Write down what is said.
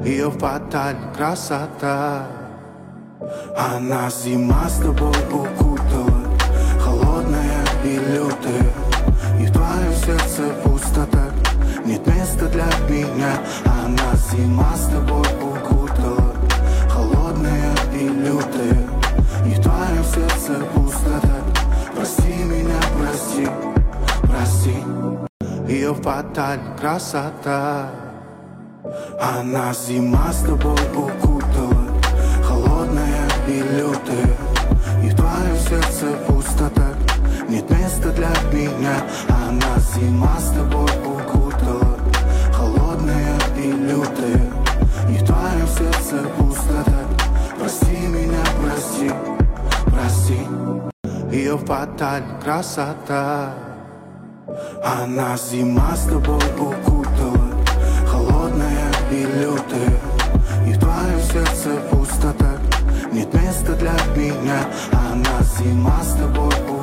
Ее фатальная красота. Она зима с тобой укутала, холодная и лютая, и в твоем сердце пустота. Нет места для меня. Она зима с тобой укутала, холодная и лютая, и в твоем сердце пустота. Прости меня, прости, прости. Ее фатальная красота. Она зима с тобой укутала, холодная и лютая, и в твоем сердце пустота. Нет места для меня. Она зима с тобой укутала, холодная и лютая, и в твоем сердце пустота. Прости меня, прости, прости. Ее фатальная красота. Она зима с тобой укутала, холодная и лютая, и в твоем сердце пустота. Нет места для меня. Она зима с тобой укутала,